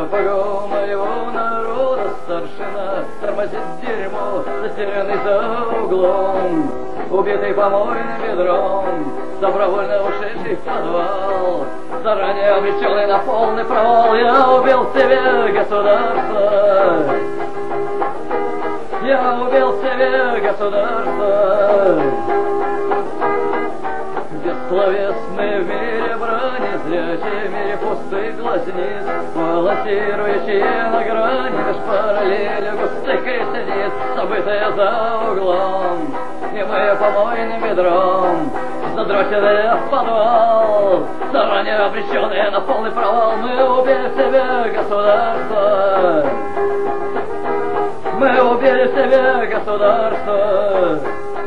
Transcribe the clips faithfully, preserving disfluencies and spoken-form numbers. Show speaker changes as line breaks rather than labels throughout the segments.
сапогом моего народа старшина тормозит дерьмо, затерянный за углом, убитый помойным ведром, добровольно ушедший в подвал, заранее обреченный на полный провал. Я убил себе государство, я убил себе государство. Бессловесные в мире брани, зрячие в мире пустых глазниц, балансирующие на грани меж параллели густых крестниц, забытые за углом, и мы помойным ведром задроченные в подвал, заранее обреченные на полный провал. Мы убили себе государство, мы убили себе государство.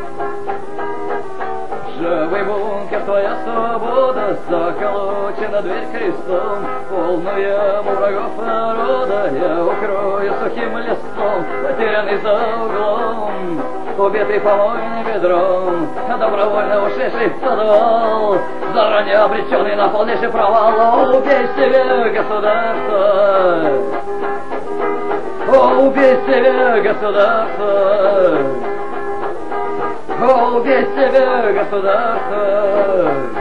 Живый бункер, твоя свобода, заколочена дверь крестом, полную яму врагов народа я укрою сухим листом, потерянный за углом, убитый помойным ведром, добровольно ушедший в подвал, заранее обреченный на полнейший провал. О, убей себе государство, о, убей себе государство, о, убей себе государство.